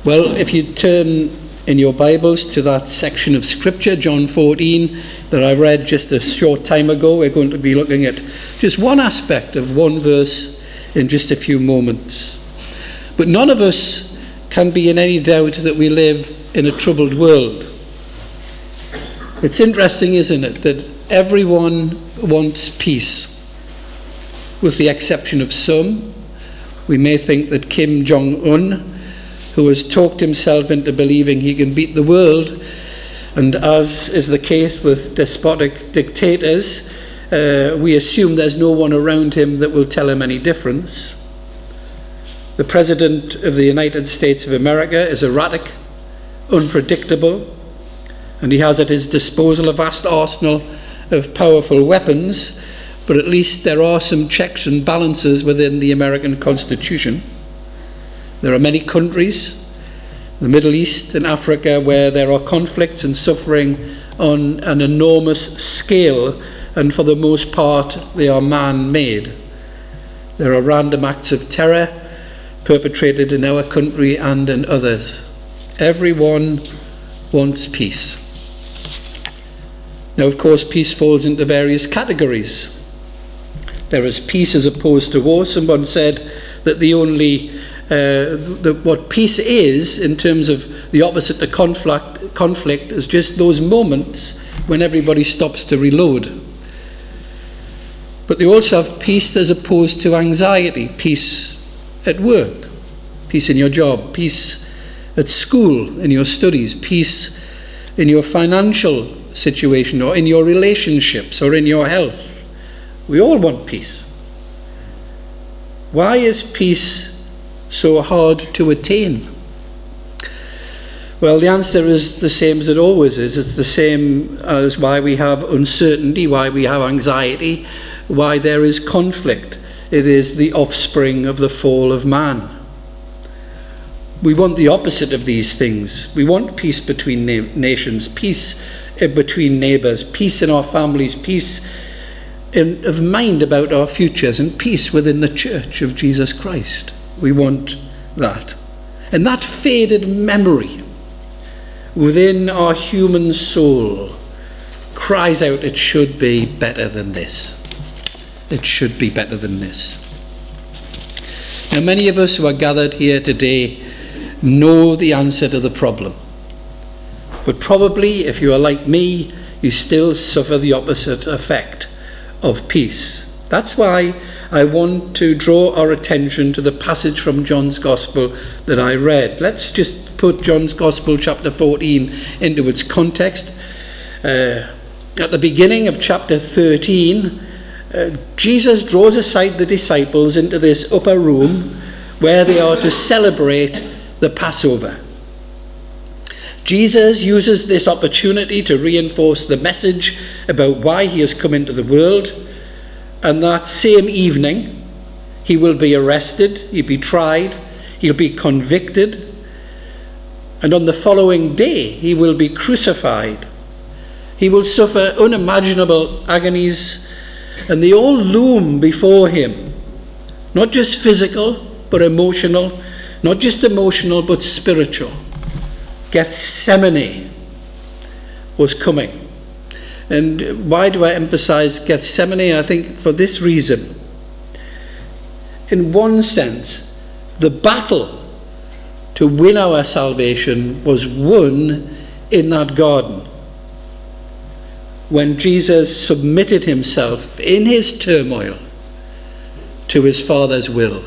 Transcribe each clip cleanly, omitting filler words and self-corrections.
Well, if you turn in your Bibles to that section of Scripture, John 14, that I read just a short time ago, we're going to be looking at just one aspect of one verse in just a few moments. But none of us can be in any doubt that we live in a troubled world. It's interesting, isn't it, that everyone wants peace, with the exception of some. We may think that Kim Jong-un, who has talked himself into believing he can beat the world, and as is the case with despotic dictators, we assume there's no one around him that will tell him any difference. The President of the United States of America is erratic, unpredictable, and he has at his disposal a vast arsenal of powerful weapons, but at least there are some checks and balances within the American Constitution. There are many countries, the Middle East and Africa, where there are conflicts and suffering on an enormous scale, and for the most part they are man-made. There are random acts of terror perpetrated in our country and in others. Everyone wants peace. Now, of course, peace falls into various categories. There is peace as opposed to war. Someone said that what peace is, in terms of the opposite to conflict, is just those moments when everybody stops to reload. But they also have peace as opposed to anxiety, peace at work, peace in your job, peace at school, in your studies, peace in your financial situation, or in your relationships, or in your health. We all want peace. Why is peace so hard to attain? Well, the answer is the same as it always is. It's the same as why we have uncertainty, why we have anxiety, why there is conflict. It is the offspring of the fall of man. We want the opposite of these things. We want peace between nations, peace between neighbours, peace in our families, peace of mind about our futures, and peace within the church of Jesus Christ. We want that. And that faded memory within our human soul cries out, it should be better than this. It should be better than this. Now, many of us who are gathered here today know the answer to the problem. But probably, if you are like me, you still suffer the opposite effect of peace. That's why I want to draw our attention to the passage from John's Gospel that I read. Let's just put John's Gospel chapter 14 into its context. At the beginning of chapter 13, Jesus draws aside the disciples into this upper room where they are to celebrate the Passover. Jesus uses this opportunity to reinforce the message about why he has come into the world, and that same evening he will be arrested, he'll be tried, he'll be convicted, and on the following day he will be crucified. He will suffer unimaginable agonies, and they all loom before him, not just physical but emotional, not just emotional but spiritual. Gethsemane was coming. And why do I emphasize Gethsemane? I think for this reason. In one sense, the battle to win our salvation was won in that garden, when Jesus submitted himself in his turmoil to his Father's will.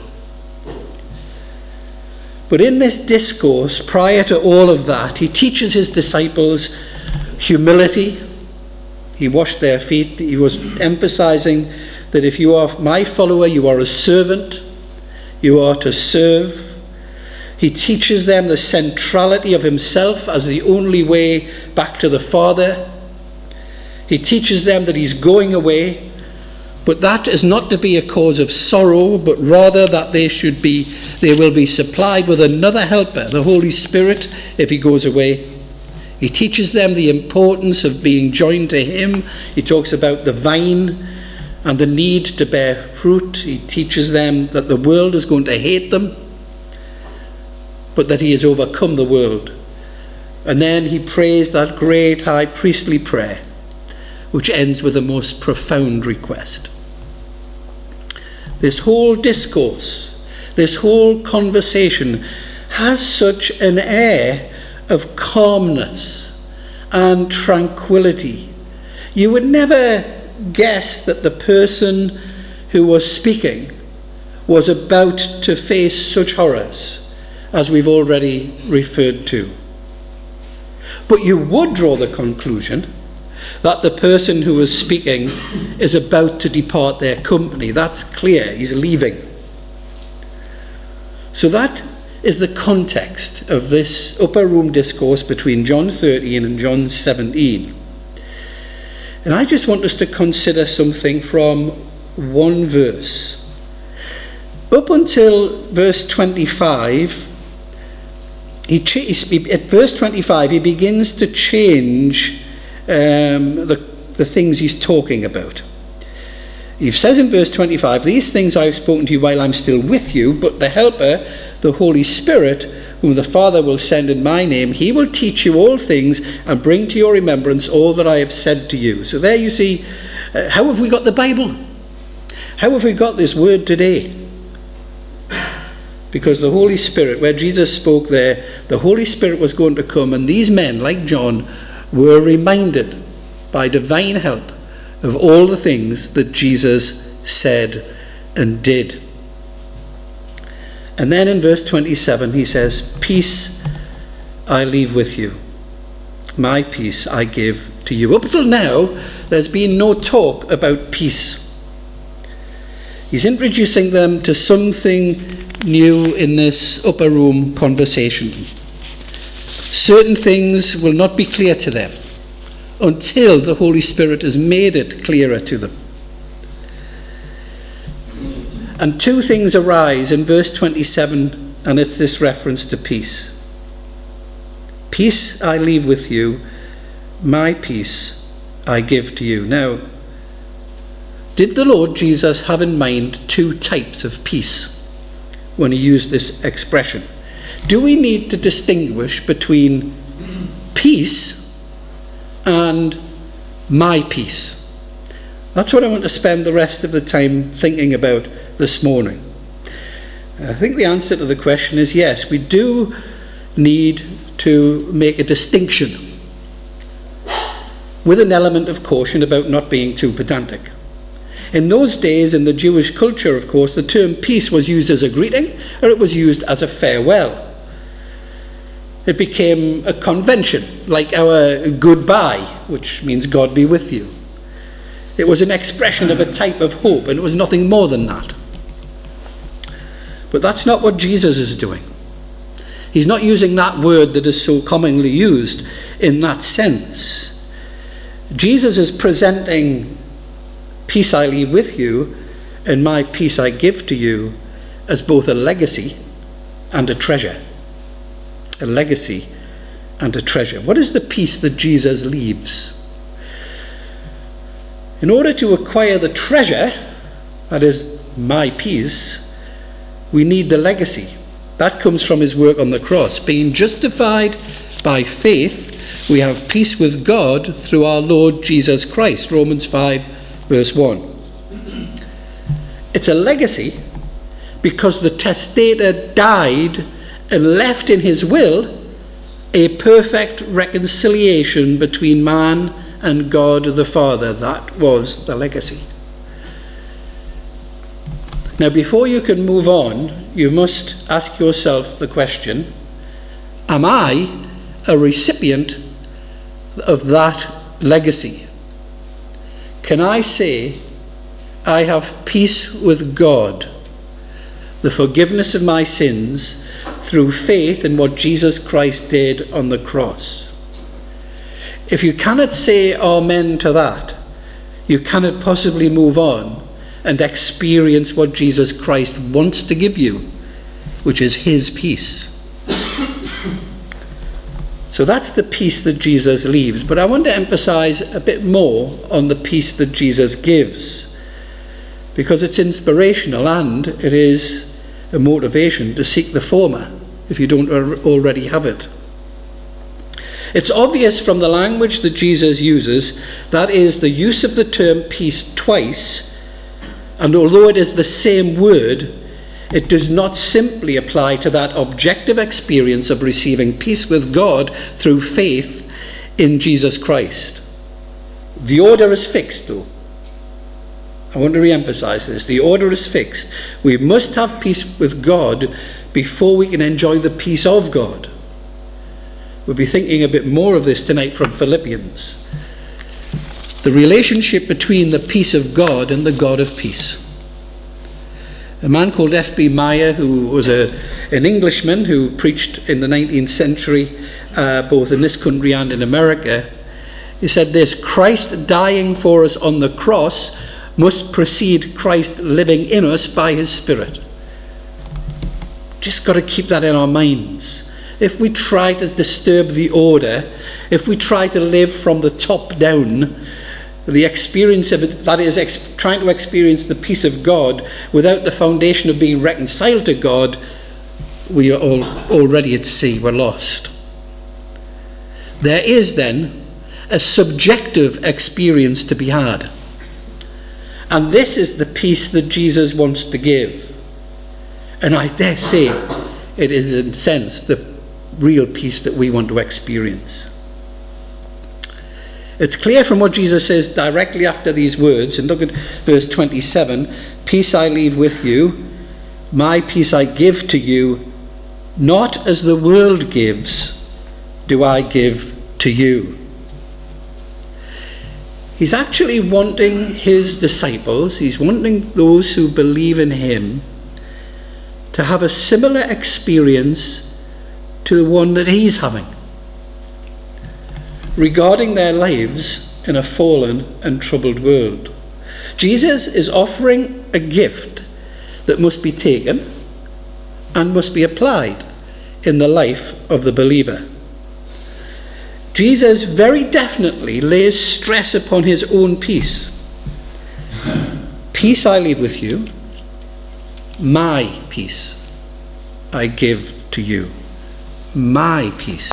But in this discourse, prior to all of that, he teaches his disciples humility. He washed their feet. He was emphasizing that if you are my follower, you are a servant. You are to serve. He teaches them the centrality of himself as the only way back to the Father. He teaches them that he's going away, but that is not to be a cause of sorrow, but rather that they will be supplied with another helper, the Holy Spirit, if he goes away. He teaches them the importance of being joined to him. He talks about the vine and the need to bear fruit. He teaches them that the world is going to hate them. but that he has overcome the world. And then he prays that great high priestly prayer, which ends with a most profound request. This whole discourse, this whole conversation has such an air of calmness and tranquility. You would never guess that the person who was speaking was about to face such horrors as we've already referred to. But you would draw the conclusion that the person who was speaking is about to depart their company. That's clear. He's leaving. So that is the context of this upper room discourse between John 13 and John 17. And I just want us to consider something from one verse. Up until verse 25, at verse 25, he begins to change the things he's talking about. He says in verse 25, "These things I have spoken to you while I'm still with you, but the Helper, the Holy Spirit, whom the Father will send in my name, he will teach you all things and bring to your remembrance all that I have said to you." So there you see, how have we got the Bible? How have we got this word today? Because the Holy Spirit, where Jesus spoke there, the Holy Spirit was going to come, and these men, like John, were reminded by divine help of all the things that Jesus said and did. And then in verse 27 he says, "Peace I leave with you. My peace I give to you." Up until now, there's been no talk about peace. He's introducing them to something new in this upper room conversation. Certain things will not be clear to them until the Holy Spirit has made it clearer to them. And two things arise in verse 27, and it's this reference to peace. "Peace I leave with you, my peace I give to you." Now, did the Lord Jesus have in mind two types of peace when he used this expression? Do we need to distinguish between peace and my peace? That's what I want to spend the rest of the time thinking about this morning. I think the answer to the question is yes, we do need to make a distinction with an element of caution about not being too pedantic. In those days, in the Jewish culture, of course, the term peace was used as a greeting, or it was used as a farewell. It became a convention, like our goodbye, which means God be with you. It was an expression of a type of hope, and it was nothing more than that. But that's not what Jesus is doing. He's not using that word that is so commonly used in that sense. Jesus is presenting "Peace I leave with you, and my peace I give to you" as both a legacy and a treasure. A legacy and a treasure. What is the peace that Jesus leaves? In order to acquire the treasure, that is, my peace, we need the legacy. That comes from his work on the cross. Being justified by faith, we have peace with God through our Lord Jesus Christ. Romans 5, verse 1. It's a legacy because the testator died and left in his will a perfect reconciliation between man and God the Father. That was the legacy. Now, before you can move on, you must ask yourself the question, am I a recipient of that legacy? Can I say I have peace with God, the forgiveness of my sins, through faith in what Jesus Christ did on the cross? If you cannot say amen to that, you cannot possibly move on and experience what Jesus Christ wants to give you, which is his peace. So that's the peace that Jesus leaves. But I want to emphasize a bit more on the peace that Jesus gives, because it's inspirational and it is a motivation to seek the former if you don't already have it. It's obvious from the language that Jesus uses, that is the use of the term peace twice, and although it is the same word, it does not simply apply to that objective experience of receiving peace with God through faith in Jesus Christ. The order is fixed, though. I want to re-emphasize this. The order is fixed. We must have peace with God before we can enjoy the peace of God. We'll be thinking a bit more of this tonight from Philippians. The relationship between the peace of God and the God of peace. A man called F.B. Meyer, who was an Englishman who preached in the 19th century, both in this country and in America, he said this: Christ dying for us on the cross must precede Christ living in us by his Spirit. Just got to keep that in our minds. If we try to disturb the order, if we try to live from the top down, the experience of it, that is, trying to experience the peace of God without the foundation of being reconciled to God, we are already at sea, we're lost. There is then a subjective experience to be had. And this is the peace that Jesus wants to give. And I dare say it is, in a sense, the real peace that we want to experience. It's clear from what Jesus says directly after these words, and look at verse 27, peace I leave with you, my peace I give to you, not as the world gives, do I give to you. He's actually wanting his disciples, he's wanting those who believe in him to have a similar experience to the one that he's having regarding their lives in a fallen and troubled world. Jesus is offering a gift that must be taken and must be applied in the life of the believer. Jesus very definitely lays stress upon his own peace. Peace I leave with you, my peace I give to you. My peace.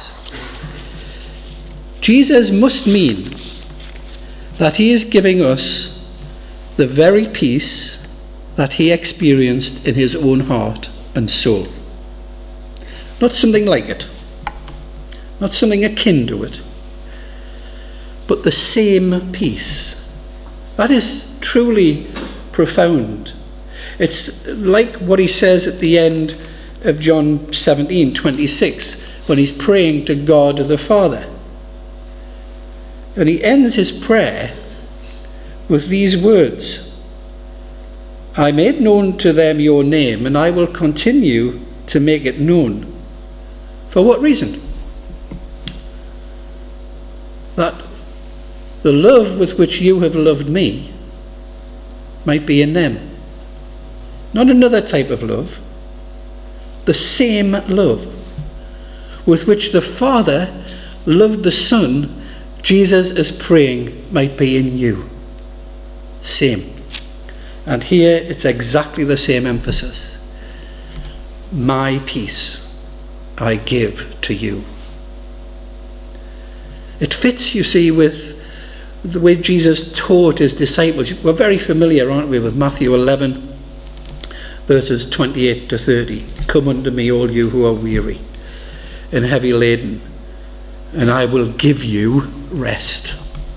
Jesus must mean that he is giving us the very peace that he experienced in his own heart and soul. Not something like it, not something akin to it, but the same peace. That is truly profound. It's like what he says at the end of John 17:26, when he's praying to God the Father. And he ends his prayer with these words: I made known to them your name, and I will continue to make it known. For what reason? That the love with which you have loved me might be in them. Not another type of love. The same love with which the Father loved the Son, Jesus is praying might be in you. Same. And here it's exactly the same emphasis. My peace I give to you. It fits, you see, with the way Jesus taught his disciples. We're very familiar, aren't we, with Matthew 11, verses 28 to 30. Come unto me, all you who are weary and heavy laden, and I will give you rest.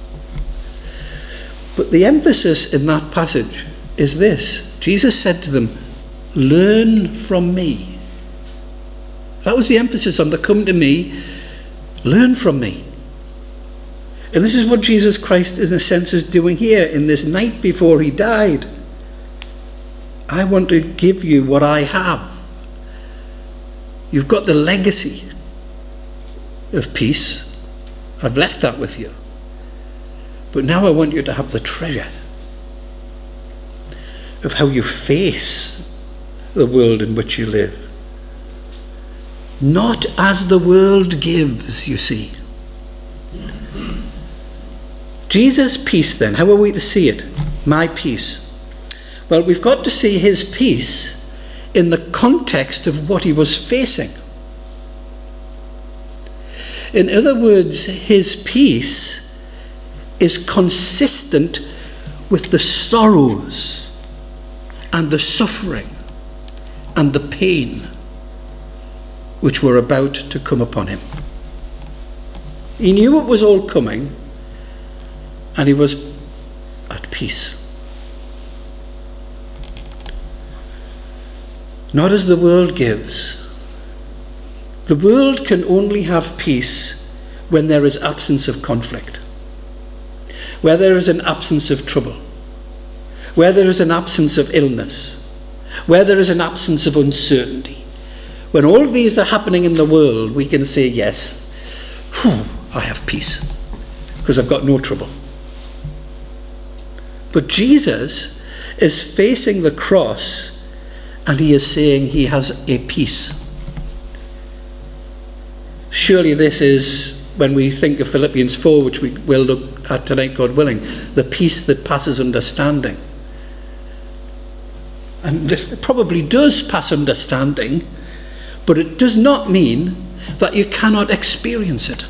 But the emphasis in that passage is this. Jesus said to them, learn from me. That was the emphasis on the come to me, learn from me. And this is what Jesus Christ, in a sense, is doing here in this night before he died. I want to give you what I have. You've got the legacy of peace. I've left that with you. But now I want you to have the treasure of how you face the world in which you live. Not as the world gives, you see. Jesus' peace then, how are we to see it? My peace. Well, we've got to see his peace in the context of what he was facing. In other words, his peace is consistent with the sorrows and the suffering and the pain which were about to come upon him. He knew it was all coming, and he was at peace. Not as the world gives. The world can only have peace when there is absence of conflict, where there is an absence of trouble, where there is an absence of illness, where there is an absence of uncertainty. When all of these are happening in the world, we can say, yes, I have peace because I've got no trouble. But Jesus is facing the cross, and he is saying he has a peace. Surely this is, when we think of Philippians 4, which we will look at tonight, God willing, the peace that passes understanding. And it probably does pass understanding, but it does not mean that you cannot experience it.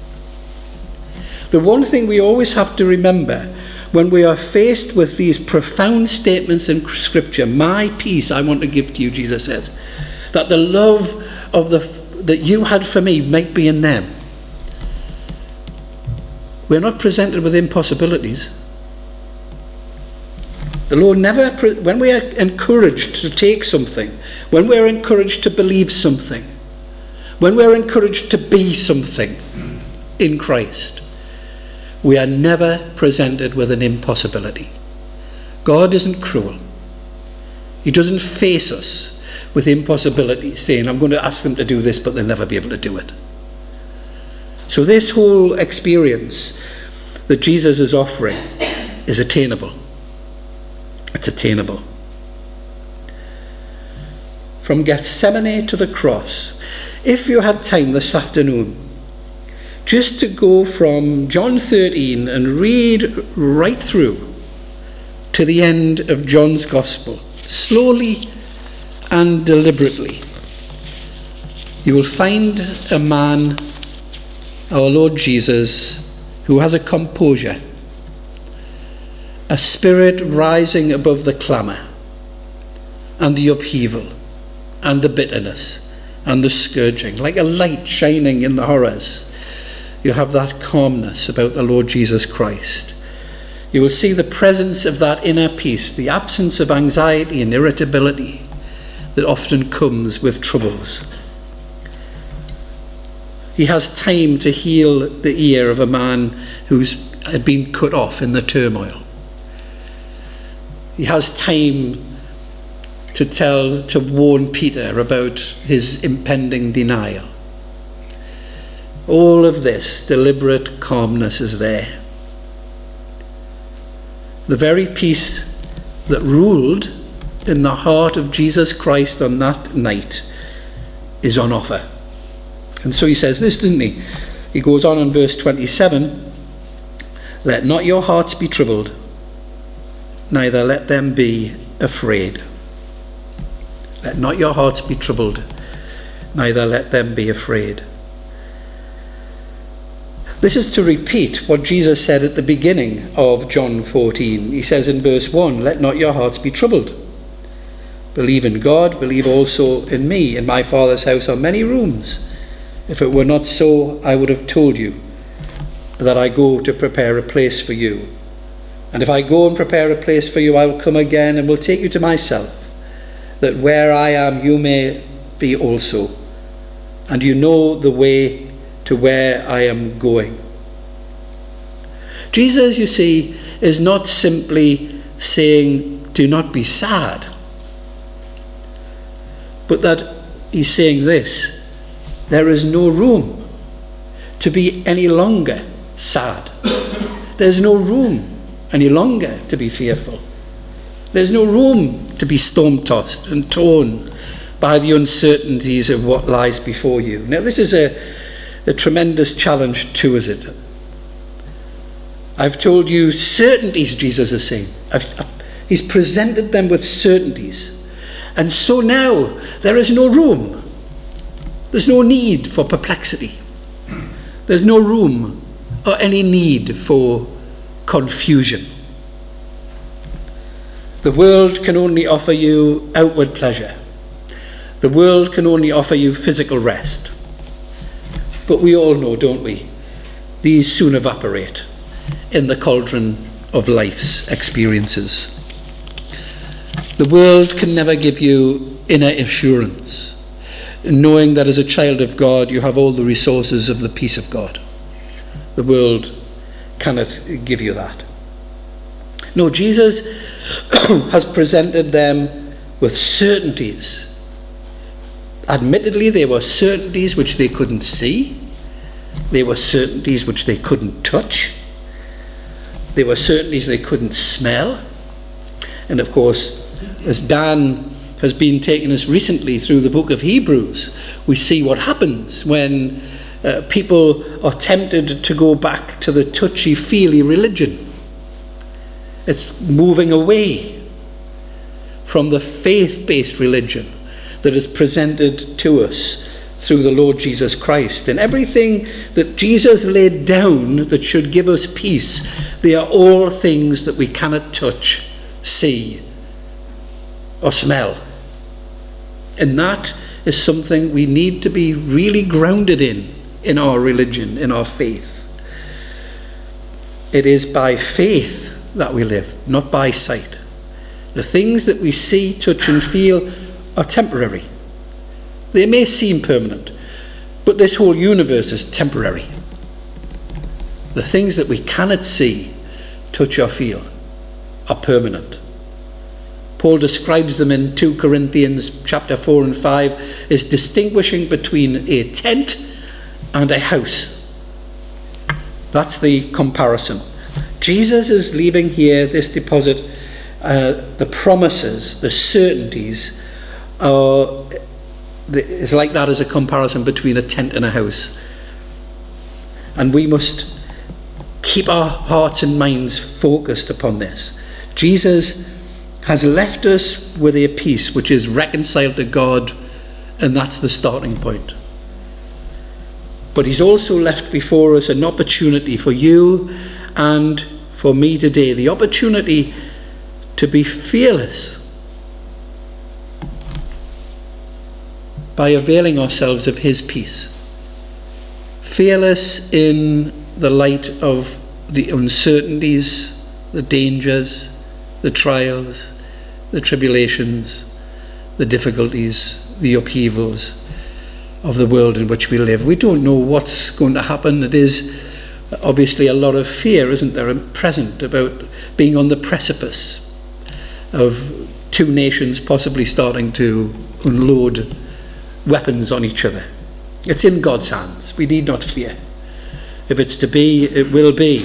The one thing we always have to remember when we are faced with these profound statements in Scripture, my peace I want to give to you, Jesus says, that the love of that you had for me might be in them. We're not presented with impossibilities. The Lord never, when we are encouraged to take something, when we're encouraged to believe something, when we're encouraged to be something in Christ, we are never presented with an impossibility. God isn't cruel. He doesn't face us with impossibilities, saying, I'm going to ask them to do this, but they'll never be able to do it. So this whole experience that Jesus is offering is attainable. It's attainable. From Gethsemane to the cross, if you had time this afternoon, just to go from John 13 and read right through to the end of John's Gospel, slowly and deliberately, you will find a man, our Lord Jesus, who has a composure, a spirit rising above the clamour and the upheaval and the bitterness and the scourging, like a light shining in the horrors. You have that calmness about the Lord Jesus Christ. You will see the presence of that inner peace, the absence of anxiety and irritability that often comes with troubles. He has time to heal the ear of a man who's had been cut off in the turmoil. He has time to warn Peter about his impending denial. All of this deliberate calmness is there. The very peace that ruled in the heart of Jesus Christ on that night is on offer. And so he says this, doesn't he? He goes on in verse 27, let not your hearts be troubled, neither let them be afraid. Let not your hearts be troubled, neither let them be afraid. This is to repeat what Jesus said at the beginning of John 14. He says in verse 1, let not your hearts be troubled. Believe in God, believe also in me. In my Father's house are many rooms. If it were not so, I would have told you that I go to prepare a place for you. And if I go and prepare a place for you, I will come again and will take you to myself, that where I am you may be also. And you know the way to where I am going. Jesus, you see, is not simply saying, do not be sad, but that he's saying this, there is no room to be any longer sad. There's no room any longer to be fearful. There's no room to be storm-tossed and torn by the uncertainties of what lies before you. Now, this is a tremendous challenge too, is it? I've told you certainties, Jesus is saying. He's presented them with certainties. And so now there is no room. There's no need for perplexity. There's no room or any need for confusion. The world can only offer you outward pleasure. The world can only offer you physical rest. But we all know, don't we, these soon evaporate in the cauldron of life's experiences. The world can never give you inner assurance, knowing that as a child of God you have all the resources of the peace of God. The world cannot give you that. No, Jesus has presented them with certainties. Admittedly, they were certainties which they couldn't see. They were certainties which they couldn't touch. They were certainties they couldn't smell. And of course, as Dan has been taking us recently through the book of Hebrews, we see what happens when people are tempted to go back to the touchy-feely religion. It's moving away from the faith-based religion that is presented to us through the Lord Jesus Christ. And everything that Jesus laid down that should give us peace, they are all things that we cannot touch, see, or smell. And that is something we need to be really grounded in our religion, in our faith. It is by faith that we live, not by sight. The things that we see, touch and feel are temporary. They may seem permanent, but this whole universe is temporary. The things that we cannot see, touch or feel are permanent. Paul describes them in 2 Corinthians chapter 4 and 5 as distinguishing between a tent and a house. That's the comparison. Jesus is leaving here this deposit, the promises, the certainties, is like that as a comparison between a tent and a house. And we must keep our hearts and minds focused upon this. Jesus has left us with a peace which is reconciled to God, and that's the starting point. But he's also left before us an opportunity for you and for me today, the opportunity to be fearless by availing ourselves of his peace. Fearless in the light of the uncertainties, the dangers, the trials, the tribulations, the difficulties, the upheavals of the world in which we live. We don't know what's going to happen. It is obviously a lot of fear, isn't there, present about being on the precipice of two nations possibly starting to unload weapons on each other. It's in God's hands. We need not fear. If it's to be, it will be.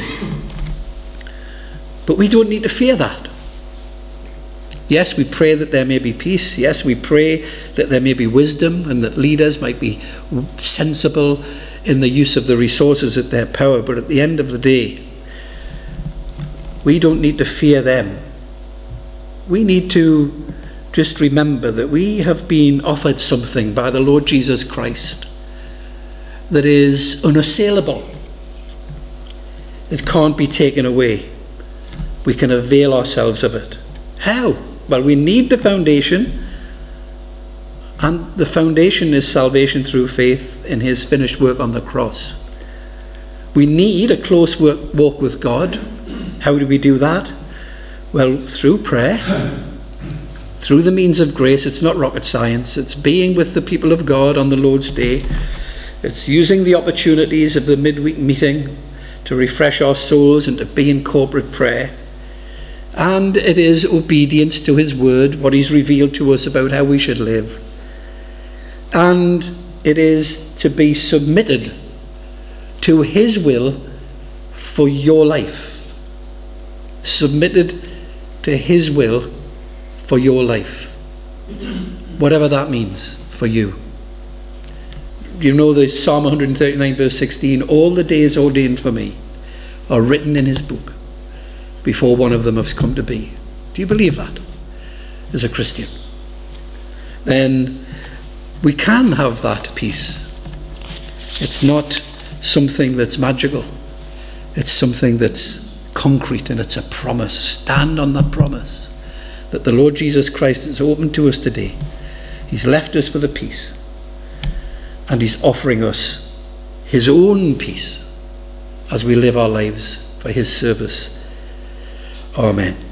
But we don't need to fear that. Yes, we pray that there may be peace. Yes, we pray that there may be wisdom and that leaders might be sensible in the use of the resources at their power. But at the end of the day, we don't need to fear them. We need to just remember that we have been offered something by the Lord Jesus Christ that is unassailable. It can't be taken away. We can avail ourselves of it. How? Well, we need the foundation, and the foundation is salvation through faith in his finished work on the cross. We need a close walk with God. How do we do that? Well, through prayer, through the means of grace. It's not rocket science. It's being with the people of God on the Lord's Day. It's using the opportunities of the midweek meeting to refresh our souls and to be in corporate prayer. And it is obedience to his word, what he's revealed to us about how we should live. And it is to be submitted to his will for your life. Submitted to his will for your life. Whatever that means for you. You know the Psalm 139 verse 16, all the days ordained for me are written in his book before one of them has come to be. Do you believe that as a Christian? Then we can have that peace. It's not something that's magical. It's something that's concrete, and it's a promise. Stand on that promise that the Lord Jesus Christ has opened to us today. He's left us with a peace, and he's offering us his own peace as we live our lives for his service. Amen.